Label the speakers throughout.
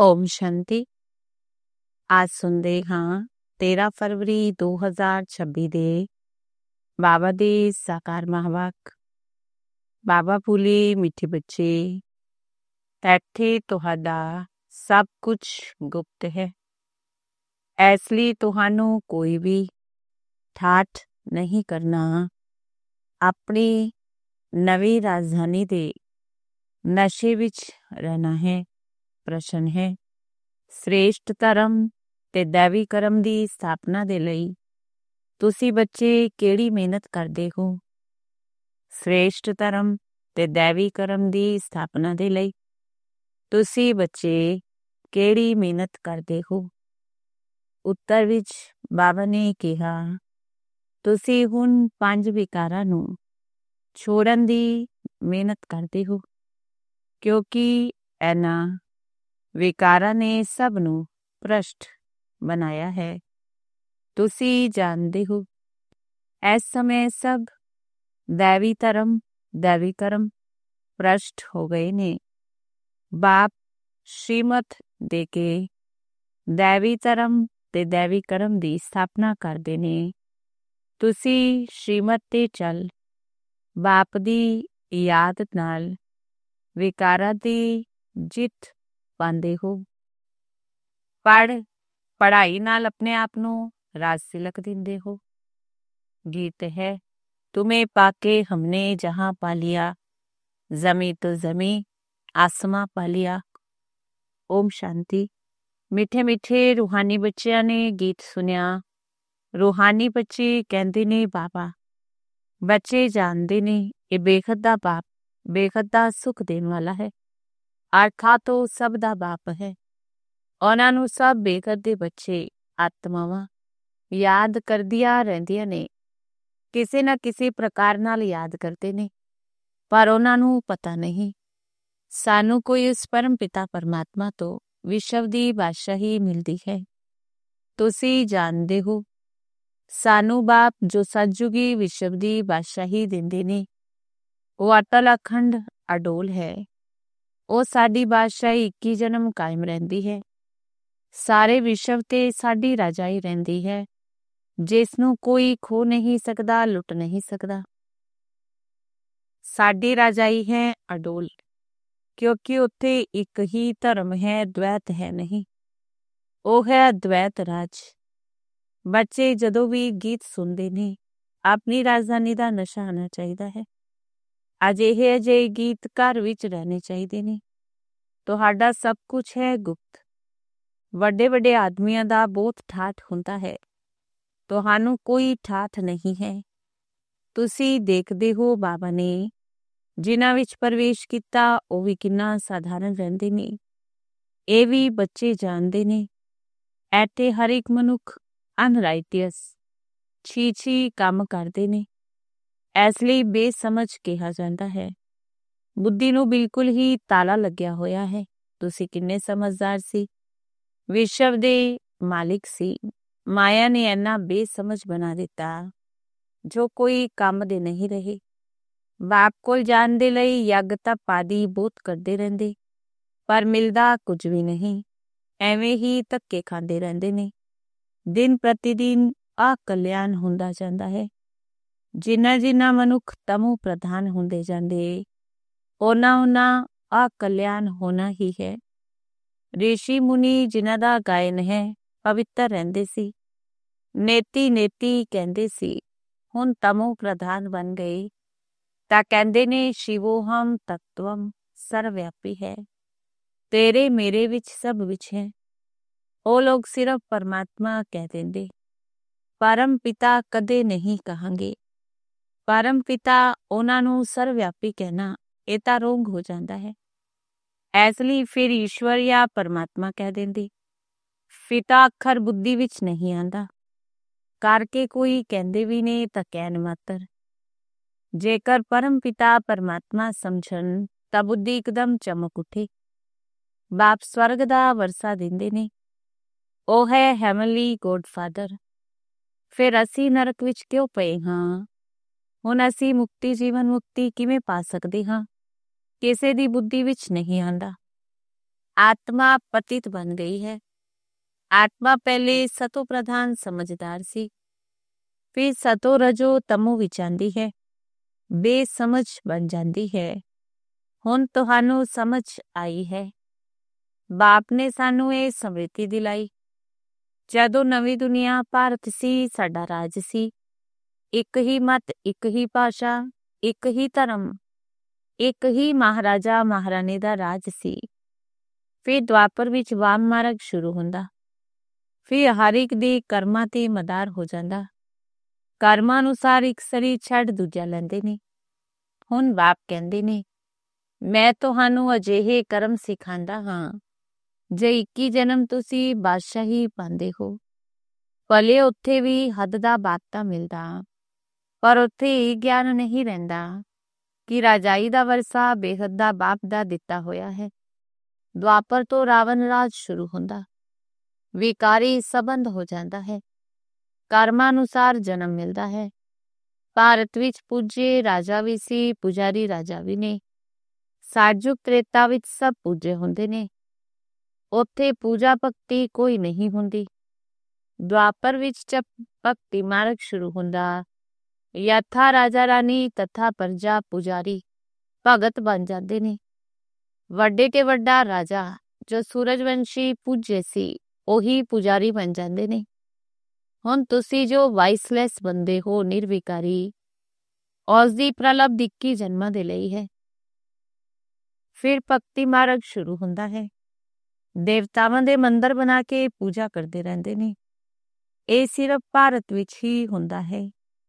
Speaker 1: ਓਮ ਸ਼ਾਂਤੀ। ਅੱਜ ਸੁਣਦੇ ਹਾਂ 13 ਫਰਵਰੀ 2026 ਦੇ ਬਾਬਾ ਦੇ ਸਾਕਾਰ ਮਹਾਵਾਕ। ਬਾਬਾ ਬੋਲੇ, ਮਿੱਠੇ ਬੱਚੇ, ਇੱਥੇ ਤੁਹਾਡਾ ਸਭ ਕੁਝ ਗੁਪਤ ਹੈ। ਇਸ ਲਈ ਤੁਹਾਨੂੰ ਕੋਈ ਵੀ ਠਾਠ ਨਹੀਂ ਕਰਨਾ। ਆਪਣੀ ਨਵੀਂ ਰਾਜਧਾਨੀ ਦੇ ਨਸ਼ੇ ਵਿੱਚ ਰਹਿਣਾ ਹੈ। ਪ੍ਰਸ਼ਨ ਹੈ, ਸ੍ਰੇਸ਼ਟ ਧਰਮ ਤੇ ਦੈਵੀ ਕਰਮ ਦੀ ਸਥਾਪਨਾ ਦੇ ਲਈ ਤੁਸੀਂ ਬੱਚੇ ਕਿਹੜੀ ਮਿਹਨਤ ਕਰਦੇ ਹੋ? ਸ੍ਰੇਸ਼ਟ ਧਰਮ ਤੇ ਦੈਵੀ ਕਰਮ ਦੀ ਸਥਾਪਨਾ ਦੇ ਲਈ ਤੁਸੀਂ ਬੱਚੇ ਕਿਹੜੀ ਮਿਹਨਤ ਕਰਦੇ ਹੋ? ਉੱਤਰ ਵਿੱਚ ਬਾਬਾ ਨੇ ਕਿਹਾ, ਤੁਸੀਂ ਹੁਣ 5 ਵਿਕਾਰਾਂ ਨੂੰ ਛੋੜਨ ਦੀ ਮਿਹਨਤ ਕਰਦੇ ਹੋ, ਕਿਉਂਕਿ ਇਹਨਾਂ ਵਿਕਾਰਾਂ ਨੇ ਸਭ ਨੂੰ ਭ੍ਰਸ਼ਟ ਬਣਾਇਆ ਹੈ। ਤੁਸੀਂ ਜਾਣਦੇ ਹੋ, ਇਸ ਸਮੇਂ ਸਭ ਦੈਵੀ ਧਰਮ ਦੈਵੀ ਕਰਮ ਭ੍ਰਸ਼ਟ ਹੋ ਗਏ ਨੇ। ਬਾਪ ਸ਼੍ਰੀਮਤ ਦੇ ਕੇ ਦੈਵੀ ਧਰਮ ਤੇ ਦੈਵੀ ਕਰਮ ਦੀ ਸਥਾਪਨਾ ਕਰਦੇ ਨੇ। ਤੁਸੀਂ ਸ਼੍ਰੀਮਤ ਤੇ ਚੱਲ ਬਾਪ ਦੀ ਯਾਦ ਨਾਲ ਵਿਕਾਰਾਂ ਦੀ ਜਿੱਤ ਪਾਉਂਦੇ ਹੋ। ਪੜ੍ਹਾਈ ਨਾਲ ਆਪਣੇ ਆਪ ਨੂੰ ਰਾਜ ਤਿਲਕ ਦਿੰਦੇ ਹੋ। ਗੀਤ ਹੈ, ਤੁਮੇ ਪਾਕੇ ਹਮਨੇ ਜਹਾਂ ਪਾ ਲਿਆ, ਜ਼ਮੀਂ ਤੋਂ ਜ਼ਮੀਂ ਆਸਮਾਂ ਪਾ ਲਿਆ। ਓਮ ਸ਼ਾਂਤੀ। ਮਿੱਠੇ ਮਿੱਠੇ ਰੂਹਾਨੀ ਬੱਚਿਆਂ ਨੇ ਗੀਤ ਸੁਣਿਆ। ਰੂਹਾਨੀ ਬੱਚੇ ਕਹਿੰਦੇ ਨੇ, ਬਾਬਾ ਬੱਚੇ ਜਾਣਦੇ ਨੇ ਇਹ ਬੇਖਤ ਦਾ ਬਾਪ ਬੇਖਤ ਦਾ ਸੁੱਖ ਦੇਣ ਵਾਲਾ ਹੈ, ਅਰਥਾਤ ਉਹ ਸਭ ਦਾ ਬਾਪ ਹੈ। ਉਹਨਾਂ ਨੂੰ ਸਭ ਬੇਖਤ ਦੇ ਬੱਚੇ ਆਤਮਾਵਾਂ ਯਾਦ ਕਰਦੀਆਂ ਰਹਿੰਦੀਆਂ ਨੇ, ਕਿਸੇ ਨਾ ਕਿਸੇ ਪ੍ਰਕਾਰ ਨਾਲ ਯਾਦ ਕਰਦੇ ਨੇ, ਪਰ ਉਹਨਾਂ ਨੂੰ ਪਤਾ ਨਹੀਂ ਸਾਨੂੰ ਕੋਈ ਉਸ ਪਰਮ ਪਿਤਾ ਪਰਮਾਤਮਾ ਤੋਂ ਵਿਸ਼ਵ ਦੀ ਬਾਦਸ਼ਾਹੀ ਮਿਲਦੀ ਹੈ। ਤੁਸੀਂ ਜਾਣਦੇ ਹੋ, ਸਾਨੂੰ ਬਾਪ ਜੋ ਸਤਿਯੁਗੀ ਵਿਸ਼ਵ ਦੀ ਬਾਦਸ਼ਾਹੀ ਦਿੰਦੇ ਨੇ, ਉਹ ਅਟਲ ਅਖੰਡ ਅਡੋਲ ਹੈ। ਉਹ ਸਾਡੀ ਬਾਦਸ਼ਾਹੀ 21 ਜਨਮ ਕਾਇਮ ਰਹਿੰਦੀ ਹੈ। ਸਾਰੇ ਵਿਸ਼ਵ ਤੇ ਸਾਡੀ ਰਾਜਾਈ ਰਹਿੰਦੀ ਹੈ, ਜਿਸ ਨੂੰ ਕੋਈ ਖੋ ਨਹੀਂ ਸਕਦਾ, ਲੁੱਟ ਨਹੀਂ ਸਕਦਾ। ਸਾਡੀ ਰਾਜਾਈ ਹੈ ਅਡੋਲ, ਕਿਉਂਕਿ ਉੱਥੇ ਇੱਕ ਹੀ ਧਰਮ ਹੈ, ਦਵੈਤ ਹੈ ਨਹੀਂ। ਉਹ ਹੈ ਅਦਵੈਤ ਰਾਜ। ਬੱਚੇ ਜਦੋਂ ਵੀ ਗੀਤ ਸੁਣਦੇ ਨੇ, ਆਪਣੀ ਰਾਜਧਾਨੀ ਦਾ ਨਸ਼ਾ ਆਉਣਾ ਚਾਹੀਦਾ ਹੈ। ਅਜਿਹੇ ਅਜਿਹੇ ਗੀਤ ਘਰ ਵਿੱਚ ਰਹਿਣੇ ਚਾਹੀਦੇ ਨੇ। ਤੁਹਾਡਾ ਸਭ ਕੁਝ ਹੈ ਗੁਪਤ। ਵੱਡੇ ਵੱਡੇ ਆਦਮੀਆਂ ਦਾ ਬਹੁਤ ਠਾਠ ਹੁੰਦਾ ਹੈ, ਤੁਹਾਨੂੰ ਕੋਈ ਠਾਠ ਨਹੀਂ ਹੈ। ਤੁਸੀਂ ਦੇਖਦੇ ਹੋ, ਬਾਬਾ ਨੇ ਜਿਨ੍ਹਾਂ ਵਿੱਚ ਪ੍ਰਵੇਸ਼ ਕੀਤਾ ਉਹ ਵੀ ਕਿੰਨਾ ਸਾਧਾਰਨ ਰਹਿੰਦੇ ਨੇ। ਇਹ ਵੀ ਬੱਚੇ ਜਾਣਦੇ ਨੇ, ਇੱਥੇ ਹਰ ਇੱਕ ਮਨੁੱਖ ਅਨਰਾਈਟੀਅਸ ਛੀ ਕੰਮ ਕਰਦੇ ਨੇ, ਇਸ ਲਈ ਬੇਸਮਝ ਕਿਹਾ ਜਾਂਦਾ ਹੈ। ਬੁੱਧੀ ਨੂੰ ਬਿਲਕੁਲ ਹੀ ਤਾਲਾ ਲੱਗਿਆ ਹੋਇਆ ਹੈ। ਤੁਸੀਂ ਕਿੰਨੇ ਸਮਝਦਾਰ ਸੀ, ਵਿਸ਼ਵ ਦੇ ਮਾਲਿਕ ਸੀ। ਮਾਇਆ ਨੇ ਇੰਨਾ ਬੇਸਮਝ ਬਣਾ ਦਿੱਤਾ ਜੋ ਕੋਈ ਕੰਮ ਦੇ ਨਹੀਂ ਰਹੇ। ਬਾਪ ਕੋਲ ਜਾਣ ਦੇ ਲਈ ਯੱਗ ਤਪ ਆਦਿ ਬਹੁਤ ਕਰਦੇ ਰਹਿੰਦੇ, ਪਰ ਮਿਲਦਾ ਕੁਝ ਵੀ ਨਹੀਂ। ਐਵੇਂ ਹੀ ਧੱਕੇ ਖਾਂਦੇ ਰਹਿੰਦੇ ਨੇ। ਦਿਨ ਪ੍ਰਤੀ ਦਿਨ ਅਕਲਿਆਣ ਹੁੰਦਾ ਜਾਂਦਾ ਹੈ। ਜਿੰਨਾ ਜਿੰਨਾ ਮਨੁੱਖ ਤਮੋ ਪ੍ਰਧਾਨ ਹੁੰਦੇ ਜਾਂਦੇ, ਉਹਨਾਂ ਅਕਲਿਆਣ ਹੋਣਾ ਹੀ ਹੈ। ਰਿਸ਼ੀ ਮੁਨੀ ਜਿਨ੍ਹਾਂ ਦਾ ਗਾਇਨ ਹੈ ਪਵਿੱਤਰ ਰਹਿੰਦੇ ਸੀ, ਨੇਤੀ ਕਹਿੰਦੇ ਸੀ। ਹੁਣ ਤਮੋ ਪ੍ਰਧਾਨ ਬਣ ਗਏ ਤਾਂ ਕਹਿੰਦੇ ਨੇ ਸ਼ਿਵੋਹਮ ਤਤਵਮ ਸਰਵਿਆਪੀ ਹੈ, ਤੇਰੇ ਮੇਰੇ ਵਿੱਚ ਸਭ ਵਿੱਚ ਹੈ। ਉਹ ਲੋਕ ਸਿਰਫ ਪਰਮਾਤਮਾ ਕਹਿ ਦਿੰਦੇ, ਪਰਮ ਪਿਤਾ ਕਦੇ ਨਹੀਂ ਕਹਾਂਗੇ। ਪਰਮ ਪਿਤਾ ਉਹਨਾਂ ਨੂੰ ਸਰਵਿਆਪੀ ਕਹਿਣਾ ਇਹ ਤਾਂ ਰੋਂਗ ਹੋ ਜਾਂਦਾ ਹੈ। ਇਸ ਲਈ ਫਿਰ ਈਸ਼ਵਰ ਜਾਂ ਪਰਮਾਤਮਾ ਕਹਿ ਦਿੰਦੀ। ਪਿਤਾ ਅੱਖਰ ਬੁੱਧੀ ਵਿੱਚ ਨਹੀਂ ਆਉਂਦਾ, ਕਰਕੇ ਕੋਈ ਕਹਿੰਦੇ ਵੀ ਨੇ ਤਾਂ ਕਹਿਣ ਮਾਤਰ। ਜੇਕਰ ਪਰਮ ਪਿਤਾ ਪਰਮਾਤਮਾ ਸਮਝਣ ਤਾਂ ਬੁੱਧੀ ਇੱਕਦਮ ਚਮਕ ਉੱਠੇ। ਬਾਪ ਸਵਰਗ ਦਾ ਵਰਸਾ ਦਿੰਦੇ ਨੇ, ਉਹ ਹੈ ਹੈਵਨਲੀ ਗੋਡ ਫਾਦਰ। ਫਿਰ ਅਸੀਂ ਨਰਕ ਵਿੱਚ ਕਿਉਂ ਪਏ ਹਾਂ? ਹੁਣ ਅਸੀਂ ਮੁਕਤੀ ਜੀਵਨ ਮੁਕਤੀ ਕਿਵੇਂ ਪਾ ਸਕਦੇ ਹਾਂ? ਕਿਸੇ ਦੀ ਬੁੱਧੀ ਵਿੱਚ ਨਹੀਂ ਆਉਂਦਾ। ਆਤਮਾ ਪਤਿਤ ਬਣ ਗਈ ਹੈ। ਆਤਮਾ ਪਹਿਲੇ ਸਤੋ ਪ੍ਰਧਾਨ ਸਮਝਦਾਰ ਸੀ, ਫਿਰ ਸਤੋ ਰਜੋ ਤਮੋ ਵਿੱਚ ਆਂਦੀ ਹੈ, ਬੇਸਮਝ ਬਣ ਜਾਂਦੀ ਹੈ। ਹੁਣ ਤੁਹਾਨੂੰ ਸਮਝ ਆਈ ਹੈ। ਬਾਪ ਨੇ ਸਾਨੂੰ ਇਹ ਸਮ੍ਰਿਤੀ ਦਿਲਾਈ। ਜਦੋਂ ਨਵੀਂ ਦੁਨੀਆ ਭਾਰਤ ਸੀ, ਸਾਡਾ ਰਾਜ ਸੀ। ਇੱਕ ਹੀ ਮਤ, ਇੱਕ ਹੀ ਭਾਸ਼ਾ, ਇੱਕ ਹੀ ਧਰਮ, ਇੱਕ ਹੀ ਮਹਾਰਾਜਾ ਮਹਾਰਾਣੀ ਦਾ ਰਾਜ ਸੀ। ਫਿਰ ਦੁਆਪਰ ਵਿੱਚ ਵਾਮ ਮਾਰਗ ਸ਼ੁਰੂ ਹੁੰਦਾ। ਫਿਰ ਹਰ ਇੱਕ ਦੇ ਕਰਮਾਂ ਤੇ ਮਦਾਰ ਹੋ ਜਾਂਦਾ। ਕਰਮਾਂ ਅਨੁਸਾਰ ਇੱਕ ਸਰੀਰ ਛੱਡ ਦੂਜਾ ਲੈਂਦੇ ਨੇ। ਹੁਣ ਬਾਪ ਕਹਿੰਦੇ ਨੇ, ਮੈਂ ਤੁਹਾਨੂੰ ਅਜਿਹੇ ਕਰਮ ਸਿਖਾਉਂਦਾ ਹਾਂ, ਜੇ 21 ਜਨਮ ਤੁਸੀਂ ਬਾਦਸ਼ਾਹੀ ਪਾਉਂਦੇ ਹੋ। ਭਲੇ ਉੱਥੇ ਵੀ ਹੱਦ ਦਾ ਬਾਤਾ ਮਿਲਦਾ, ਪਰ ਉੱਥੇ ਇਹ ਗਿਆਨ ਨਹੀਂ ਰਹਿੰਦਾ ਕਿ ਰਾਜਾਈ ਦਾ ਵਰਸਾ ਬੇਹੱਦ ਦਾ ਬਾਪ ਦਾ ਦਿੱਤਾ ਹੋਇਆ ਹੈ। ਦੁਆਪਰ ਤੋਂ ਰਾਵਣ ਰਾਜ ਸ਼ੁਰੂ ਹੁੰਦਾ। ਵਿਕਾਰੀ ਸੰਬੰਧ ਹੋ ਜਾਂਦਾ ਹੈ। ਕਰਮਾਂ ਅਨੁਸਾਰ ਜਨਮ ਮਿਲਦਾ ਹੈ। ਭਾਰਤ ਵਿੱਚ ਪੂਜੇ ਰਾਜਾ ਵੀ ਸੀ, ਪੁਜਾਰੀ ਰਾਜਾ ਵੀ ਨੇ। ਸਾਜੁਗ ਤ੍ਰੇਤਾ ਵਿੱਚ ਸਭ ਪੂਜੇ ਹੁੰਦੇ ਨੇ। ਉੱਥੇ ਪੂਜਾ ਭਗਤੀ ਕੋਈ ਨਹੀਂ ਹੁੰਦੀ। ਦੁਆਪਰ ਵਿੱਚ ਜਦ ਭਗਤੀ ਮਾਰਗ ਸ਼ੁਰੂ ਹੁੰਦਾ, ਯਥਾ ਰਾਜਾ ਰਾਣੀ ਤਥਾ ਪ੍ਰਜਾ ਪੁਜਾਰੀ ਭਗਤ ਬਣ ਜਾਂਦੇ ਨੇ। ਵੱਡੇ ਤੇ ਵੱਡਾ ਰਾਜਾ ਜੋ ਸੂਰਜਵੰਸ਼ੀ ਪੂਜੇ ਸੀ, ਉਹੀ ਪੁਜਾਰੀ ਬਣ ਜਾਂਦੇ ਨੇ। ਹੁਣ ਤੁਸੀਂ ਜੋ ਵਾਇਸਲੈਸ ਬੰਦੇ ਹੋ, ਨਿਰਵਿਕਾਰੀ, ਉਸ ਦੀ ਪ੍ਰਲਬਧ 21 ਜਨਮਾਂ ਦੇ ਲਈ ਹੈ। ਫਿਰ ਭਗਤੀ ਮਾਰਗ ਸ਼ੁਰੂ ਹੁੰਦਾ ਹੈ। ਦੇਵਤਾਵਾਂ ਦੇ ਮੰਦਰ ਬਣਾ ਕੇ ਪੂਜਾ ਕਰਦੇ ਰਹਿੰਦੇ ਨੇ। ਇਹ ਸਿਰਫ ਭਾਰਤ ਵਿੱਚ ਹੀ ਹੁੰਦਾ ਹੈ।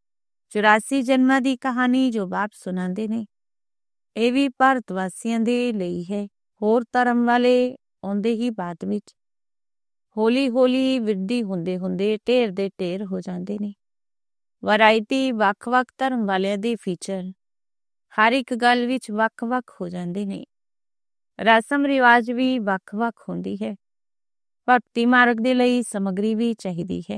Speaker 1: 84 ਜਨਮਾਂ ਦੀ ਕਹਾਣੀ ਜੋ ਬਾਪ ਸੁਣਾਉਂਦੇ ਨੇ, ਇਹ ਵੀ ਭਾਰਤ ਵਾਸੀਆਂ ਦੇ ਲਈ ਹੈ। ਹੋਰ ਧਰਮ ਵਾਲੇ ਆਉਂਦੇ ਹੀ ਬਾਅਦ ਵਿੱਚ। ਹੌਲੀ ਹੌਲੀ ਵਿਰਦੀ ਹੁੰਦੇ ਹੁੰਦੇ ਢੇਰ ਦੇ ਢੇਰ ਹੋ ਜਾਂਦੇ ਨੇ। ਵੈਰਾਈਟੀ, ਵੱਖ-ਵੱਖ ਧਰਮ ਵਾਲਿਆਂ ਦੇ ਫੀਚਰ ਹਰ ਇੱਕ ਗੱਲ ਵਿੱਚ ਵੱਖ-ਵੱਖ ਹੋ ਜਾਂਦੇ ਨੇ। ਰਸਮ ਰਿਵਾਜ ਵੀ ਵੱਖ-ਵੱਖ ਹੁੰਦੀ ਹੈ। ਭਗਤੀ ਮਾਰਗ ਦੇ ਲਈ ਸਮੱਗਰੀ ਵੀ ਚਾਹੀਦੀ ਹੈ।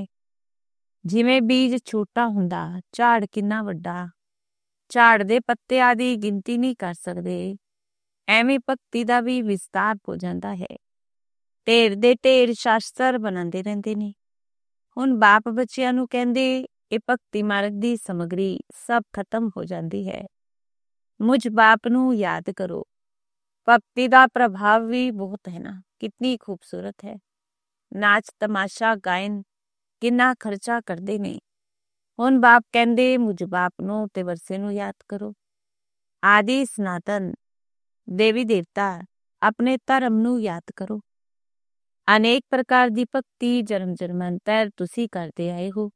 Speaker 1: ਜਿਵੇਂ ਬੀਜ ਛੋਟਾ ਹੁੰਦਾ, ਝਾੜ ਕਿੰਨਾ ਵੱਡਾ, ਝਾੜ ਦੇ ਪੱਤਿਆਂ ਦੀ ਗਿਣਤੀ ਨਹੀਂ ਕਰ ਸਕਦੇ, ਐਵੇਂ ਭਗਤੀ ਦਾ ਵੀ ਵਿਸਤਾਰ ਹੋ ਜਾਂਦਾ ਹੈ। ਢੇਰ ਦੇ ਢੇਰ ਸ਼ਾਸਤਰ ਬਣਾਉਂਦੇ ਰਹਿੰਦੇ ਨੇ। ਹੁਣ ਬਾਪ ਬੱਚਿਆਂ ਨੂੰ ਕਹਿੰਦੇ, ਇਹ ਭਗਤੀ ਮਾਰਗ ਦੀ ਸਮੱਗਰੀ ਸਭ ਖਤਮ ਹੋ ਜਾਂਦੀ ਹੈ। ਮੁਝ ਬਾਪ ਨੂੰ ਯਾਦ ਕਰੋ। ਭਗਤੀ ਦਾ ਪ੍ਰਭਾਵ ਵੀ ਬਹੁਤ ਹੈ ਨਾ, ਕਿਤਨੀ ਖੂਬਸੂਰਤ ਹੈ। ਨਾਚ ਤਮਾਸ਼ਾ ਗਾਇਨ ਕਿੰਨਾ ਖਰਚਾ ਕਰਦੇ ਨੇ। ਹੁਣ ਬਾਪ ਕਹਿੰਦੇ, ਮੁਝ ਬਾਪ ਨੂੰ ਤੇ ਵਰਸੇ ਨੂੰ ਯਾਦ ਕਰੋ। ਆਦਿ ਸਨਾਤਨ ਦੇਵੀ ਦੇਵਤਾ ਆਪਣੇ ਧਰਮ ਨੂੰ ਯਾਦ ਕਰੋ। ਅਨੇਕ ਪ੍ਰਕਾਰ ਦੀ ਭਗਤੀ ਜਨਮ ਜਨਮਾਂਤਰ ਤੁਸੀਂ ਕਰਦੇ ਆਏ ਹੋ।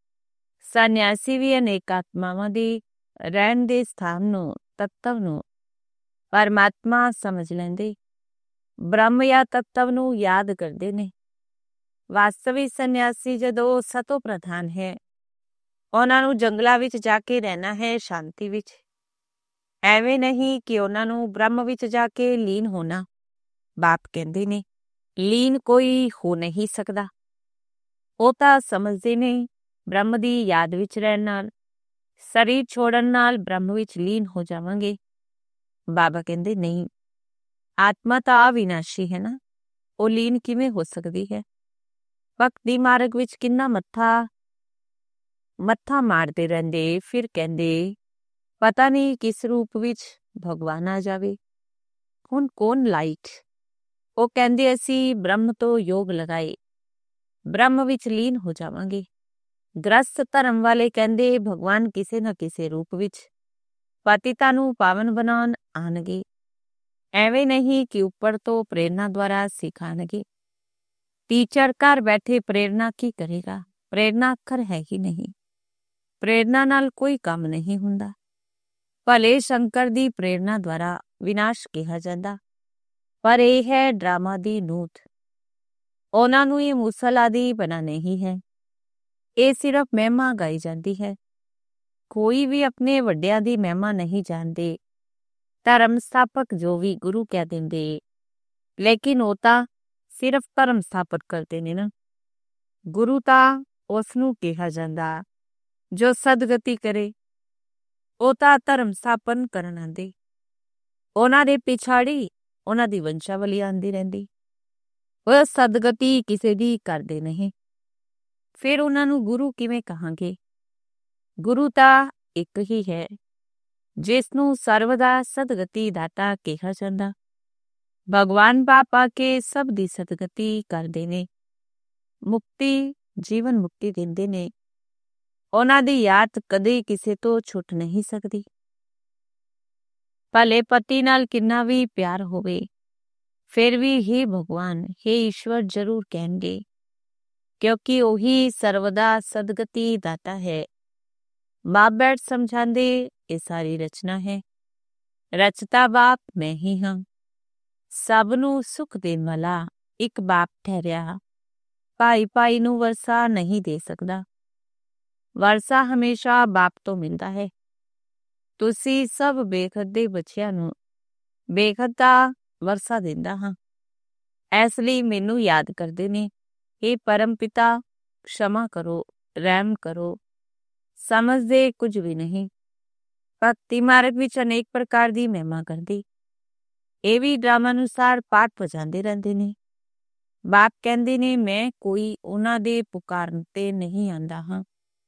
Speaker 1: ਸੰਨਿਆਸੀ ਵੀ ਅਨੇਕ ਆਤਮਾਵਾਂ ਦੇ ਰਹਿਣ ਦੇ ਸਥਾਨ ਨੂੰ, ਤੱਤਵ ਨੂੰ ਪਰਮਾਤਮਾ ਸਮਝ ਲੈਂਦੇ। ਬ੍ਰਹਮ ਜਾਂ ਤੱਤਵ ਨੂੰ ਯਾਦ ਕਰਦੇ ਨੇ। ਵਾਸਤਵਿਕ ਸੰਨਿਆਸੀ ਜਦੋਂ ਸਤੋ ਪ੍ਰਧਾਨ ਹੈ, ਉਹਨਾਂ ਨੂੰ ਜੰਗਲਾਂ ਵਿੱਚ ਜਾ ਕੇ ਰਹਿਣਾ ਹੈ, ਸ਼ਾਂਤੀ ਵਿੱਚ। ਐਵੇਂ ਨਹੀਂ ਕਿ ਉਹਨਾਂ ਨੂੰ ਬ੍ਰਹਮ ਵਿੱਚ ਜਾ ਕੇ ਲੀਨ ਹੋਣਾ। ਬਾਪ ਕਹਿੰਦੇ ਨੇ, ਲੀਨ ਕੋਈ ਹੋ ਨਹੀਂ ਸਕਦਾ। ਉਹ ਤਾਂ ਸਮਝਦੇ ਨੇ ਬ੍ਰਹਮ ਦੀ ਯਾਦ ਵਿੱਚ ਰਹਿਣ ਨਾਲ, ਸਰੀਰ ਛੋੜਨ ਨਾਲ ਬ੍ਰਹਮ ਵਿੱਚ ਲੀਨ ਹੋ ਜਾਵਾਂਗੇ। ਬਾਬਾ ਕਹਿੰਦੇ ਨਹੀਂ, ਆਤਮਾ ਤਾਂ ਅਵਿਨਾਸ਼ੀ ਹੈ ਨਾ, ਉਹ ਲੀਨ ਕਿਵੇਂ ਹੋ ਸਕਦੀ ਹੈ। ਭਗਤੀ ਮਾਰਗ ਵਿੱਚ ਕਿੰਨਾ ਮੱਥਾ ਮਾਰਦੇ ਰਹਿੰਦੇ। ਫਿਰ ਕਹਿੰਦੇ, ਪਤਾ ਨਹੀਂ ਕਿਸ ਰੂਪ ਵਿੱਚ ਭਗਵਾਨ ਆ ਜਾਵੇ। ਹੁਣ ਕੌਣ ਲਾਈਟ? ਉਹ ਕਹਿੰਦੇ ਅਸੀਂ ਬ੍ਰਹਮ ਤੋਂ ਯੋਗ ਲਗਾਏ, ਬ੍ਰਹਮ ਵਿੱਚ ਲੀਨ ਹੋ ਜਾਵਾਂਗੇ। ਗ੍ਰਸਤ ਧਰਮ ਵਾਲੇ ਕਹਿੰਦੇ ਭਗਵਾਨ ਕਿਸੇ ਨਾ ਕਿਸੇ ਰੂਪ ਵਿੱਚ ਪਤਿਤਾਂ ਨੂੰ ਪਾਵਨ ਬਣਾਉਣ ਆਉਣਗੇ। ਐਵੇਂ ਨਹੀਂ ਕਿ ਉੱਪਰ ਤੋਂ ਪ੍ਰੇਰਨਾ ਦੁਆਰਾ ਸਿਖਾਉਣਗੇ। ਟੀਚਰ ਘਰ ਬੈਠੇ ਪ੍ਰੇਰਨਾ ਕੀ ਕਰੇਗਾ? ਪ੍ਰੇਰਨਾ ਅੱਖਰ ਹੈ ਹੀ ਨਹੀਂ। ਪ੍ਰੇਰਨਾ ਨਾਲ ਕੋਈ ਕੰਮ ਨਹੀਂ ਹੁੰਦਾ। ਭਲੇ ਸ਼ੰਕਰ ਦੀ ਪ੍ਰੇਰਨਾ ਦੁਆਰਾ ਵਿਨਾਸ਼ ਕਿਹਾ ਜਾਂਦਾ, ਪਰ ਇਹ ਹੈ ਡਰਾਮਾ ਦੀ ਨੂਤ। ਉਹਨਾਂ ਨੂੰ ਇਹ ਮੁਸਲ ਆਦਿ ਬਣਾ ਨਹੀਂ ਹੈ। ਇਹ ਸਿਰਫ ਮਹਿਮਾ ਗਾਈ ਜਾਂਦੀ ਹੈ। ਕੋਈ ਵੀ ਆਪਣੇ ਵੱਡਿਆਂ ਦੀ ਮਹਿਮਾ ਨਹੀਂ ਜਾਣਦੇ। ਧਰਮ ਸਥਾਪਕ ਜੋ ਵੀ ਗੁਰੂ ਕਹਿ ਦਿੰਦੇ, ਲੇਕਿਨ ਉਹ ਤਾਂ ਸਿਰਫ ਧਰਮ ਸਥਾਪਤ ਕਰਦੇ ਨੇ ਨਾ। ਗੁਰੂ ਤਾਂ ਉਸ ਨੂੰ ਕਿਹਾ ਜਾਂਦਾ ਜੋ ਸਦਗਤੀ ਕਰੇ। ਉਹ ਤਾਂ ਧਰਮ ਸਥਾਪਨ ਕਰਨ ਆਉਂਦੇ। ਉਹਨਾਂ ਦੇ ਪਿਛਾੜੀ ਉਹਨਾਂ ਦੀ ਵੰਸ਼ਾਵਲੀ ਆਉਂਦੀ ਰਹਿੰਦੀ। ਉਹ ਸਦਗਤੀ ਕਿਸੇ ਦੀ ਕਰਦੇ ਨਹੀਂ। ਫਿਰ ਉਹਨਾਂ ਨੂੰ ਗੁਰੂ ਕਿਵੇਂ ਕਹਾਂਗੇ? ਗੁਰੂ ਤਾਂ ਇੱਕ ਹੀ ਹੈ, ਜਿਸ ਨੂੰ ਸਰਵ ਦਾ ਸਦਗਤੀ ਦਾਤਾ ਕਿਹਾ ਜਾਂਦਾ। ਭਗਵਾਨ ਬਾਪ ਆ ਕੇ ਸਭ ਦੀ ਸਦਗਤੀ ਕਰਦੇ ਨੇ, ਮੁਕਤੀ ਜੀਵਨ ਮੁਕਤੀ ਦਿੰਦੇ ਨੇ। ਉਹਨਾਂ ਦੀ ਯਾਦ ਕਦੇ ਕਿਸੇ ਤੋਂ ਛੁੱਟ ਨਹੀਂ ਸਕਦੀ। ਭਲੇ ਪਤੀ ਨਾਲ ਕਿੰਨਾ ਵੀ ਪਿਆਰ ਹੋਵੇ, ਫਿਰ ਵੀ ਹੇ ਭਗਵਾਨ, ਹੇ ਈਸ਼ਵਰ ਜ਼ਰੂਰ ਕਹਿਣਗੇ, ਕਿਉਂਕਿ ਉਹੀ ਸਰਵਦਾ ਸਦਗਤੀ ਦਾਤਾ ਹੈ। ਬਾਪ ਬੈਠ ਸਮਝਾਉਂਦੇ, ਇਹ ਸਾਰੀ ਰਚਨਾ ਹੈ। ਰਚਤਾ ਬਾਪ ਮੈਂ ਹੀ ਹਾਂ। ਸਭ ਨੂੰ ਸੁੱਖ ਦੇਣ ਵਾਲਾ ਇੱਕ ਬਾਪ ਠਹਿਰਿਆ। ਭਾਈ ਭਾਈ ਨੂੰ ਵਰਸਾ ਨਹੀਂ ਦੇ ਸਕਦਾ। ਵਰਸਾ ਹਮੇਸ਼ਾ ਬਾਪ ਤੋਂ ਮਿਲਦਾ ਹੈ। ਤੁਸੀਂ ਸਭ ਬੇਖਤ ਦੇ ਬੱਚਿਆਂ ਨੂੰ ਬੇਖਤ ਦਾ ਵਰਸਾ ਦਿੰਦਾ ਹਾਂ। ਇਸ ਲਈ ਮੈਨੂੰ ਯਾਦ ਕਰਦੇ ਨੇ, ਇਹ ਪਰਮ ਪਿਤਾ क्षमा ਕਰੋ, ਰਹਿਮ ਕਰੋ। ਸਮਝਦੇ ਕੁਝ ਵੀ ਨਹੀਂ। ਭਗਤੀ ਮਾਰਗ ਵਿੱਚ ਅਨੇਕ ਪ੍ਰਕਾਰ ਦੀ ਮਹਿਮਾ ਕਰਦੀ। ਇਹ ਵੀ ਡਰਾਮਾ ਅਨੁਸਾਰ ਪਾਠ ਵਜਾਉਂਦੇ ਰਹਿੰਦੇ ਨੇ। ਬਾਪ ਕਹਿੰਦੇ ਨੇ, ਮੈਂ ਕੋਈ ਉਹਨਾਂ ਦੇ ਪੁਕਾਰਨ ਤੇ ਨਹੀਂ ਆਂਦਾ ਹਾਂ।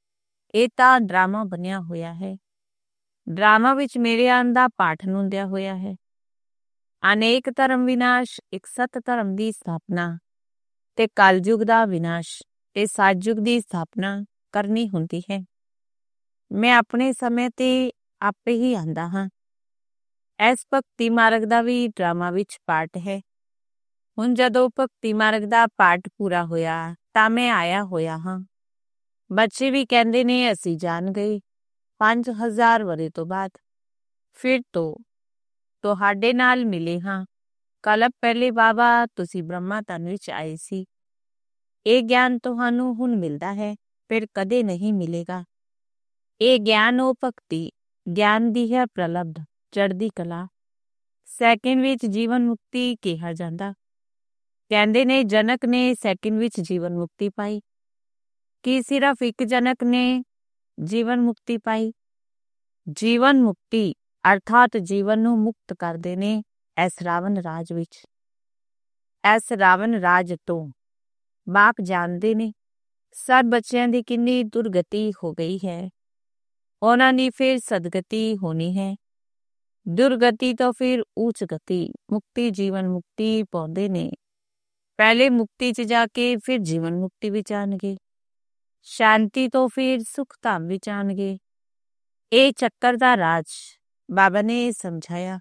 Speaker 1: ਇਹ ਤਾਂ ਡਰਾਮਾ ਬਣਿਆ ਹੋਇਆ ਹੈ। ਡਰਾਮਾ ਵਿੱਚ ਮੇਰੇ ਆਉਣ ਦਾ ਪਾਠ ਨੁੰਦਿਆ ਹੋਇਆ ਹੈ। ਅਨੇਕ ਧਰਮ ਵਿਨਾਸ਼, ਇੱਕ ਸਤ ਧਰਮ ਦੀ ਸਥਾਪਨਾ ਤੇ ਕਲਯੁਗ ਦਾ ਵਿਨਾਸ਼ ਤੇ ਸਤਯੁਗ ਦੀ ਸਥਾਪਨਾ ਕਰਨੀ ਹੁੰਦੀ ਹੈ। ਮੈਂ ਆਪਣੇ ਸਮੇਂ ਤੇ ਆਪੇ ਹੀ ਆਂਦਾ ਹਾਂ। ਇਸ ਭਗਤੀ ਮਾਰਗ ਦਾ ਵੀ ਡਰਾਮਾ ਵਿੱਚ ਪਾਰਟ ਹੈ। ਹੁਣ ਜਦੋਂ ਭਗਤੀ ਮਾਰਗ ਦਾ ਪਾਠ ਪੂਰਾ ਹੋਇਆ ਤਾਂ ਮੈਂ ਆਇਆ ਹੋਇਆ ਹਾਂ। ਬੱਚੇ ਵੀ ਕਹਿੰਦੇ ਨੇ, ਅਸੀਂ ਜਾਣ ਗਏ 5000 ਵਰ੍ਹੇ ਤੋਂ ਬਾਅਦ ਫਿਰ ਤੋਂ ਤੁਹਾਡੇ ਨਾਲ ਮਿਲੇ ਹਾਂ। ਕਲਪ ਪਹਿਲੇ ਬਾਬਾ ਤੁਸੀਂ ਬ੍ਰਹਮਾ ਤਨ ਵਿੱਚ ਆਏ ਸੀ। ਇਹ ਗਿਆਨ ਤੁਹਾਨੂੰ ਹੁਣ ਮਿਲਦਾ ਹੈ, ਫਿਰ ਕਦੇ ਨਹੀਂ ਮਿਲੇਗਾ। ਇਹ ਗਿਆਨ ਉਹ ਭਗਤੀ ਗਿਆਨ ਦੀ ਹੈ ਪ੍ਰਲਬਧ ਚੜ੍ਹਦੀ ਕਲਾ। ਸੈਕਿੰਡ ਵਿੱਚ ਜੀਵਨ ਮੁਕਤੀ ਕਿਹਾ ਜਾਂਦਾ। ਕਹਿੰਦੇ ਨੇ ਜਨਕ ਨੇ ਸੈਕਿੰਡ ਵਿੱਚ ਜੀਵਨ ਮੁਕਤੀ ਪਾਈ। ਕੀ ਸਿਰਫ ਇੱਕ ਜਨਕ ਨੇ ਜੀਵਨ ਮੁਕਤੀ ਪਾਈ? ਜੀਵਨ ਮੁਕਤੀ ਅਰਥਾਤ ਜੀਵਨ ਨੂੰ ਮੁਕਤ ਕਰਦੇ ਨੇ ਇਸ ਰਾਵਣ ਰਾਜ ਵਿੱਚ। ਇਸ ਰਾਵਣ ਰਾਜ ਤੋਂ ਬਾਪ ਜਾਣਦੇ ਨੇ ਸਭ ਬੱਚਿਆਂ ਦੀ ਕਿੰਨੀ ਦੁਰਗਤੀ ਹੋ ਗਈ ਹੈ। ਉਹਨਾਂ ਦੀ ਫਿਰ ਸਦਗਤੀ ਹੋਣੀ ਹੈ। ਦੁਰਗਤੀ ਤੋਂ ਫਿਰ ਉੱਚ ਗਤੀ, ਮੁਕਤੀ ਜੀਵਨ ਮੁਕਤੀ ਪਾਉਂਦੇ ਨੇ। ਪਹਿਲੇ ਮੁਕਤੀ 'ਚ ਜਾ ਕੇ ਫਿਰ ਜੀਵਨ ਮੁਕਤੀ ਵਿੱਚ ਆਉਣਗੇ। ਸ਼ਾਂਤੀ ਤੋਂ ਫਿਰ ਸੁਖ ਧਾਮ ਵਿੱਚ ਆਉਣਗੇ। ਇਹ ਚੱਕਰ ਦਾ ਰਾਜ ਬਾਬਾ ਨੇ ਸਮਝਾਇਆ।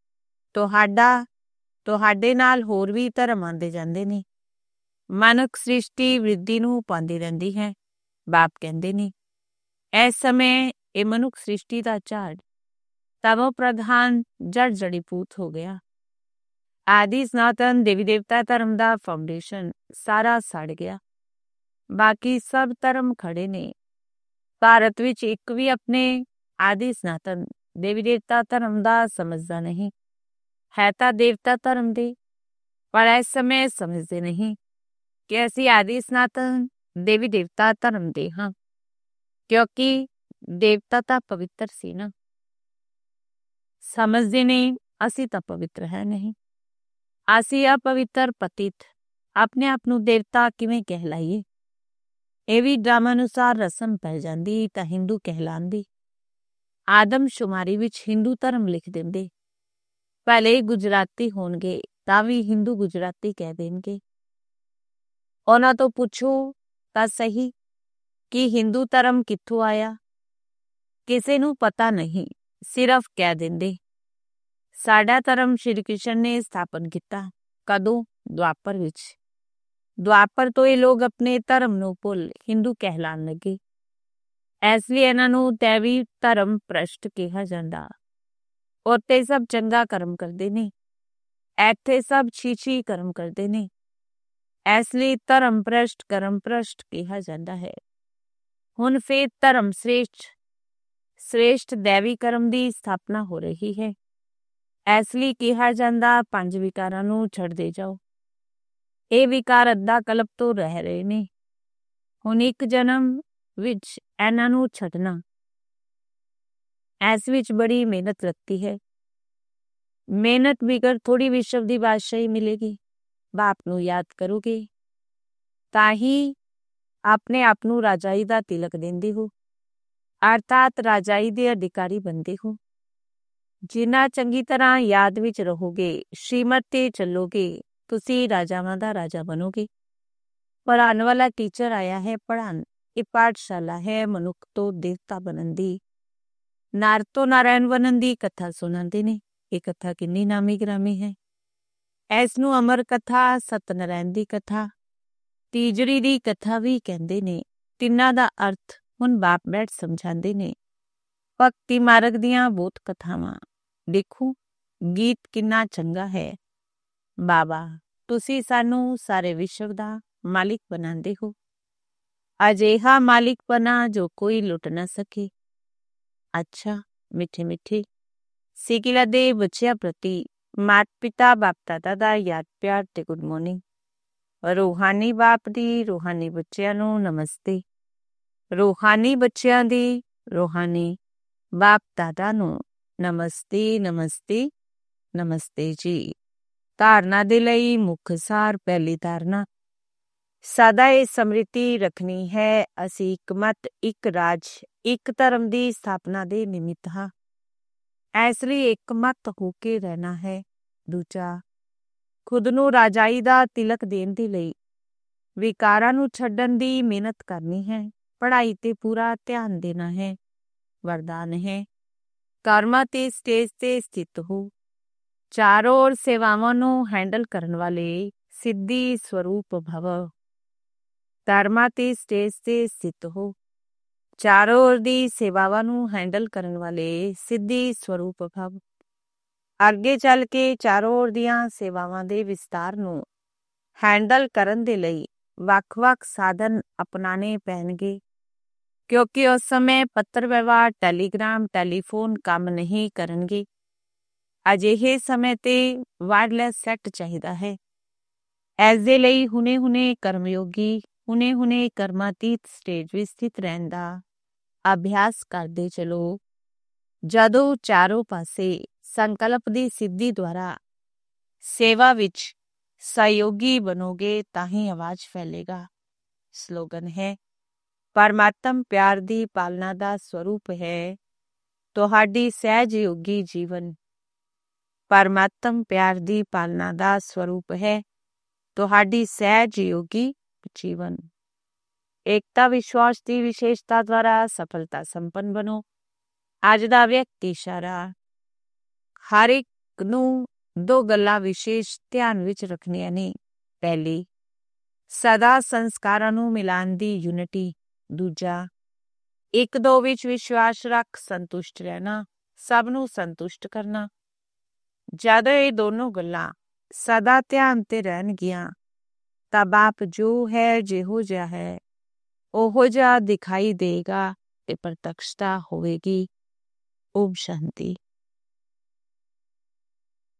Speaker 1: ਤੁਹਾਡੇ ਨਾਲ ਹੋਰ ਵੀ ਧਰਮ ਆਉਂਦੇ ਜਾਂਦੇ ਨੇ। ਮਨੁੱਖ ਸ੍ਰਿਸ਼ਟੀ ਵ੍ਰਿੱਧੀ ਨੂੰ ਪਾਉਂਦੀ ਰਹਿੰਦੀ ਹੈ। ਬਾਪ ਕਹਿੰਦੇ ਨੇ ਇਸ ਸਮੇਂ ਇਹ ਮਨੁੱਖ ਸ੍ਰਿਸ਼ਟੀ ਦਾ ਝਾੜ ਤਮੋ ਪ੍ਰਧਾਨ ਜੜ ਜੜੀਪੂਤ ਹੋ ਗਿਆ। ਆਦਿ ਸਨਾਤਨ ਦੇਵੀ ਦੇਵਤਾ ਧਰਮ ਦਾ ਫਾਊਂਡੇਸ਼ਨ ਸਾਰਾ ਸੜ ਗਿਆ। ਬਾਕੀ ਸਭ ਧਰਮ ਖੜੇ ਨੇ। ਭਾਰਤ ਵਿੱਚ ਇੱਕ ਵੀ ਆਪਣੇ ਆਦਿ ਸਨਾਤਨ ਦੇਵੀ ਦੇਵਤਾ ਧਰਮ ਦਾ ਸਮਝਦਾ ਨਹੀਂ ਹੈ। ਤਾਂ ਦੇਵਤਾ ਧਰਮ ਦੇ, ਪਰ ਇਸ ਸਮੇਂ ਸਮਝਦੇ ਨਹੀਂ ਕਿ ਅਸੀਂ ਆਦਿ ਸਨਾਤਨ ਦੇਵੀ ਦੇਵਤਾ ਧਰਮ ਦੇ ਹਾਂ, ਕਿਉਂਕਿ ਦੇਵਤਾ ਤਾਂ ਪਵਿੱਤਰ ਸੀ ਨਾ। ਸਮਝਦੇ ਨਹੀਂ ਅਸੀਂ ਤਾਂ ਪਵਿੱਤਰ ਹੈ ਨਹੀਂ। ਅਸੀਂ ਅਪਵਿੱਤਰ ਪਤਿਤ ਆਪਣੇ ਆਪ ਨੂੰ ਦੇਵਤਾ ਕਿਵੇਂ ਕਹਿਲਾਈਏ? ਇਹ ਵੀ ਡਰਾਮਾ ਅਨੁਸਾਰ ਰਸਮ ਪੈ ਜਾਂਦੀ ਤਾਂ ਹਿੰਦੂ ਕਹਿਲਾਂਦੀ। ਆਦਮ ਸ਼ੁਮਾਰੀ ਵਿੱਚ ਹਿੰਦੂ ਧਰਮ ਲਿਖ ਦਿੰਦੇ। ਭਲੇ ਗੁਜਰਾਤੀ ਹੋਣਗੇ ਤਾਂ ਵੀ ਹਿੰਦੂ ਗੁਜਰਾਤੀ ਕਹਿ ਦੇਣਗੇ। ਉਹਨਾਂ ਤੋਂ ਪੁੱਛੋ ਤਾਂ ਸਹੀ ਕਿ ਹਿੰਦੂ ਧਰਮ ਕਿੱਥੋਂ ਆਇਆ? ਕਿਸੇ ਨੂੰ ਪਤਾ ਨਹੀਂ, ਸਿਰਫ ਕਹਿ ਦਿੰਦੇ। ਸਾਡਾ ਧਰਮ ਸ਼੍ਰੀ ਕ੍ਰਿਸ਼ਨ ਨੇ ਸਥਾਪਨ ਕੀਤਾ। ਕਦੋਂ? ਦੁਆਪਰ ਵਿੱਚ। ਦੁਆਪਰ ਤੋਂ ਇਹ ਲੋਕ ਆਪਣੇ ਧਰਮ ਨੂੰ ਭੁੱਲ ਹਿੰਦੂ ਕਹਿਲਾਣ ਲੱਗੇ। ਇਸ ਲਈ ਇਹਨਾਂ ਨੂੰ ਦੈਵੀ ਧਰਮ ਭ੍ਰਸ਼ਟ ਕਿਹਾ ਜਾਂਦਾ। ਉੱਥੇ ਸਭ ਚੰਗਾ ਕਰਮ ਕਰਦੇ ਨੇ, ਇੱਥੇ ਸਭ ਛੀਛੀ ਕਰਮ ਕਰਦੇ ਨੇ। ਇਸ ਲਈ ਧਰਮ ਭ੍ਰਸ਼ਟ ਕਰਮ ਭ੍ਰਸ਼ਟ ਕਿਹਾ ਜਾਂਦਾ ਹੈ। ਹੁਣ ਫਿਰ ਧਰਮ ਸ੍ਰੇਸ਼ਟ ਦੈਵੀ ਕਰਮ ਦੀ ਸਥਾਪਨਾ ਹੋ ਰਹੀ ਹੈ। ਇਸ ਲਈ ਕਿਹਾ ਜਾਂਦਾ 5 ਵਿਕਾਰਾਂ ਨੂੰ ਛੱਡਦੇ ਜਾਓ। ਇਹ ਵਿਕਾਰ ਅੱਧਾ ਕਲਪ ਤੋਂ ਰਹਿ ਰਹੇ ਨੇ। ਹੁਣ ਇੱਕ ਜਨਮ ਵਿੱਚ ਇਹਨਾਂ ਨੂੰ ਛੱਡਣਾ, ਇਸ ਵਿੱਚ ਬੜੀ ਮਿਹਨਤ ਲੱਗਦੀ ਹੈ। ਮਿਹਨਤ ਬਿਗਰ ਥੋੜੀ ਵਿਸ਼ਵ ਦੀ ਬਾਦਸ਼ਾਹੀ ਮਿਲੇਗੀ। ਬਾਪ ਨੂੰ ਯਾਦ ਕਰੋਗੇ ਤਾਂ ਹੀ ਆਪਣੇ ਆਪ ਨੂੰ ਰਾਜਾਈ ਦਾ ਤਿਲਕ ਦਿੰਦੇ ਹੋ, ਅਰਥਾਤ ਰਾਜਾਈ ਦੇ ਅਧਿਕਾਰੀ ਬਣਦੇ ਹੋ। ਜਿੰਨਾ ਚੰਗੀ ਤਰ੍ਹਾਂ ਯਾਦ ਵਿੱਚ ਰਹੋਗੇ, ਸ਼੍ਰੀਮਤ ਤੇ ਚੱਲੋਗੇ, ਤੁਸੀਂ ਰਾਜਾਵਾਂ ਦਾ ਰਾਜਾ ਬਣੋਗੇ। ਪੜ੍ਹਾਉਣ ਵਾਲਾ ਟੀਚਰ ਆਇਆ ਹੈ ਪੜ੍ਹਾਉਣ। ਇਹ ਪਾਠਸ਼ਾਲਾ ਹੈ ਮਨੁੱਖ ਤੋਂ ਦੇਵਤਾ ਬਣਨ ਦੀ, ਨਰ ਤੋਂ ਨਾਰਾਇਣ ਬਣਨ ਦੀ ਕਥਾ ਸੁਣਾਉਂਦੇ ਨੇ। ਇਹ ਕਥਾ ਕਿੰਨੀ ਨਾਮੀ ਗ੍ਰਾਮੀ ਹੈ। ਇਸ ਨੂੰ ਅਮਰ ਕਥਾ, ਸਤਨਾਰਾਇਣ ਦੀ ਕਥਾ, ਤੀਜੜੀ ਦੀ ਕਥਾ ਵੀ ਕਹਿੰਦੇ ਨੇ। ਤਿੰਨਾਂ ਦਾ ਅਰਥ ਹੁਣ ਬਾਪ ਬੈਠ ਸਮਝਾਉਂਦੇ ਨੇ। ਭਗਤੀ ਮਾਰਗ ਦੀਆਂ ਬਹੁਤ ਕਥਾਵਾਂ ਦੇਖੋ, ਗੀਤ ਕਿੰਨਾ ਚੰਗਾ ਹੈ। ਬਾਬਾ ਤੁਸੀਂ ਸਾਨੂੰ ਸਾਰੇ ਵਿਸ਼ਵ ਦਾ ਮਾਲਿਕ ਬਣਾਉਂਦੇ ਹੋ, ਅਜਿਹਾ ਮਾਲਿਕ ਬਣਾ ਜੋ ਕੋਈ ਲੁੱਟ ਨਾ ਸਕੇ। ਅੱਛਾ ਮਿੱਠੇ ਮਿੱਠੇ ਸਿਕਿਲਾ ਦੇ ਬੱਚਿਆਂ ਪ੍ਰਤੀ ਮਾਤਾ ਪਿਤਾ ਬਾਪ ਦਾਦਾ ਦਾ ਯਾਦ ਪਿਆਰ ਤੇ ਗੁੱਡ ਮਾਰਨਿੰਗ। ਰੂਹਾਨੀ ਬਾਪ ਦੀ ਰੂਹਾਨੀ ਬੱਚਿਆਂ ਨੂੰ ਨਮਸਤੇ। ਰੂਹਾਨੀ ਬੱਚਿਆਂ ਦੀ ਰੂਹਾਨੀ ਬਾਪ ਦਾਦਾ ਨੂੰ ਨਮਸਤੇ ਨਮਸਤੇ ਨਮਸਤੇ ਜੀ। ਧਾਰਨਾ ਦੇ ਲਈ ਮੁੱਖ ਸਾਰ। ਪਹਿਲੀ ਧਾਰਨਾ, ਸਦਾ ਇਹ ਸਮ੍ਰਿਤੀ ਰੱਖਣੀ ਹੈ ਅਸੀਂ ਇੱਕ ਮਤ, ਇੱਕ ਰਾਜ, ਇੱਕ ਧਰਮ ਦੀ ਸਥਾਪਨਾ ਦੇ ਨਿਮਿਤ ਹਾਂ। ਇਸ ਲਈ ਇੱਕ ਮਤ ਹੋ ਕੇ ਰਹਿਣਾ ਹੈ। ਦੂਜਾ, ਖੁਦ ਨੂੰ ਰਾਜਾਈ ਦਾ ਤਿਲਕ ਦੇਣ ਦੇ ਲਈ ਵਿਕਾਰਾਂ ਨੂੰ ਛੱਡਣ ਦੀ ਮਿਹਨਤ ਕਰਨੀ ਹੈ। ਪੜ੍ਹਾਈ ਤੇ ਪੂਰਾ ਧਿਆਨ ਦੇਣਾ ਹੈ। ਵਰਦਾਨ ਹੈ, ਕਰਮਾਂ ਤੇ ਸਟੇਜ ਤੇ ਸਥਿਤ ਹੋ। ਚਾਰੋਂ ओर ਸੇਵਾਵਾਂ ਨੂੰ ਹੈਂਡਲ ਕਰਨ ਵਾਲੇ ਸਿੱਧੀ ਸਵਰੂਪ ਭਵ। ਧਰਮਾਂ ਤੇ ਸਟੇਜ ਤੇ ਸਥਿਤ ਹੋ। ਚਾਰੋਂ ओर ਦੀ ਸੇਵਾਵਾਂ ਨੂੰ ਹੈਂਡਲ ਕਰਨ ਵਾਲੇ ਸਿੱਧੀ ਸਵਰੂਪ ਭਵ। ਅੱਗੇ ਚੱਲ ਕੇ ਚਾਰੋਂ ओर ਦੀਆਂ ਸੇਵਾਵਾਂ ਦੇ ਵਿਸਤਾਰ ਨੂੰ ਹੈਂਡਲ ਕਰਨ ਦੇ ਲਈ ਵੱਖ-ਵੱਖ ਸਾਧਨ ਅਪਣਾਣੇ ਪੈਣਗੇ, ਕਿਉਂਕਿ ਉਸ ਸਮੇਂ ਪੱਤਰ ਵਿਵਹਾਰ, ਟੈਲੀਗ੍ਰਾਮ, ਟੈਲੀਫੋਨ ਕੰਮ ਨਹੀਂ ਕਰਨਗੇ। ਅਜਿਹੇ ਸਮੇਂ ਤੇ ਵਾਇਰਲੈਸ ਸੈੱਟ ਚਾਹੀਦਾ ਹੈ। ਇਸ ਦੇ ਲਈ ਹੁਣੇ-ਹੁਣੇ ਕਰਮਯੋਗੀ, ਹੁਣੇ-ਹੁਣੇ ਕਰਮਾਤੀਤ ਸਟੇਜ ਵਿੱਚ ਸਥਿਤ ਰਹਿਣ ਦਾ ਅਭਿਆਸ ਕਰਦੇ ਚਲੋ। ਜਦੋਂ ਚਾਰੋਂ ਪਾਸੇ ਸੰਕਲਪ ਦੀ ਸਿੱਧੀ ਦੁਆਰਾ ਸੇਵਾ ਵਿੱਚ ਸਹਿਯੋਗੀ ਬਣੋਗੇ ਤਾਂ ਹੀ ਆਵਾਜ਼ ਫੈਲੇਗਾ। ਸਲੋਗਨ ਹੈ, ਪਰਮਾਤਮ ਪਿਆਰ ਦੀ ਪਾਲਣਾ ਦਾ ਸਰੂਪ ਹੈ ਤੁਹਾਡੀ ਸਹਿਜਯੋਗੀ ਜੀਵਨ। ਪਰਮਾਤਮ ਪਿਆਰ ਦੀ ਪਾਲਣਾ ਦਾ ਸਰੂਪ ਹੈ ਤੁਹਾਡੀ ਸਹਿਜਯੋਗੀ ਜੀਵਨ। ਏਕਤਾ ਵਿਸ਼ਵਾਸ ਦੀ ਵਿਸ਼ੇਸ਼ਤਾ ਦੁਆਰਾ ਸਫਲਤਾ ਸੰਪੰਨ ਬਣੋ। ਅੱਜ ਦਾ ਵਿਅਕਤੀ ਇਸ਼ਾਰਾ, ਹਰ ਇੱਕ ਨੂੰ ਦੋ ਗੱਲਾਂ ਵਿਸ਼ੇਸ਼ ਧਿਆਨ ਵਿੱਚ ਰੱਖਣੀਆਂ ਨੇ। ਪਹਿਲੀ, ਸਦਾ ਸੰਸਕਾਰਾਂ ਨੂੰ ਮਿਲਾਉਣ ਦੀ ਯੂਨਿਟੀ। ਦੂਜਾ, ਇੱਕ ਦੋ ਵਿੱਚ ਵਿਸ਼ਵਾਸ ਰੱਖ ਸੰਤੁਸ਼ਟ ਰਹਿਣਾ, ਸਭ ਨੂੰ ਸੰਤੁਸ਼ਟ ਕਰਨਾ। ਜਦੋਂ ਇਹ ਦੋਨੋਂ ਗੱਲਾਂ ਸਦਾ ਧਿਆਨ ਤੇ ਰਹਿਣਗੀਆਂ ਤਾਂ ਬਾਪ ਜੋ ਹੈ, ਜਿਹੋ ਜਿਹਾ ਹੈ, ਉਹੋ ਜਿਹਾ ਦਿਖਾਈ ਦੇਗਾ ਤੇ ਪ੍ਰਤੱਖਤਾ ਹੋਵੇਗੀ। ਓਮ ਸ਼ਾਂਤੀ।